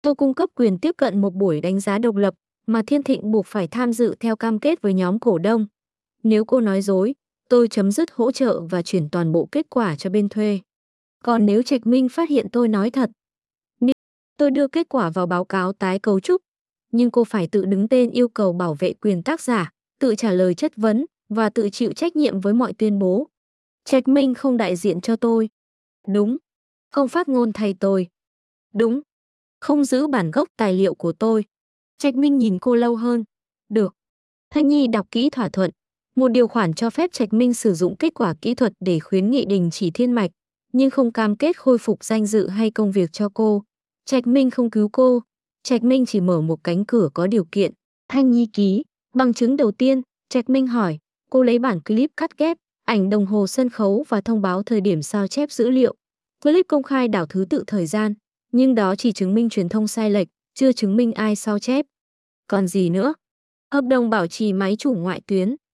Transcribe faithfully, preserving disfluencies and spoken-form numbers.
Tôi cung cấp quyền tiếp cận một buổi đánh giá độc lập mà Thiên Thịnh buộc phải tham dự theo cam kết với nhóm cổ đông. Nếu cô nói dối, tôi chấm dứt hỗ trợ và chuyển toàn bộ kết quả cho bên thuê. Còn nếu Trạch Minh phát hiện tôi nói thật, tôi đưa kết quả vào báo cáo tái cấu trúc, nhưng cô phải tự đứng tên yêu cầu bảo vệ quyền tác giả, tự trả lời chất vấn và tự chịu trách nhiệm với mọi tuyên bố. Trạch Minh không đại diện cho tôi. Đúng. Không phát ngôn thay tôi. Đúng. Không giữ bản gốc tài liệu của tôi. Trạch Minh nhìn cô lâu hơn. Được. Thanh Nhi đọc kỹ thỏa thuận. Một điều khoản cho phép Trạch Minh sử dụng kết quả kỹ thuật để khuyến nghị đình chỉ thiên mạch, nhưng không cam kết khôi phục danh dự hay công việc cho cô. Trạch Minh không cứu cô. Trạch Minh chỉ mở một cánh cửa có điều kiện. Thanh Nhi ký. Bằng chứng đầu tiên, Trạch Minh hỏi, cô lấy bản clip cắt ghép, ảnh đồng hồ sân khấu và thông báo thời điểm sao chép dữ liệu. Clip công khai đảo thứ tự thời gian, nhưng đó chỉ chứng minh truyền thông sai lệch, chưa chứng minh ai sao chép. Còn gì nữa? Hợp đồng bảo trì máy chủ ngoại tuyến,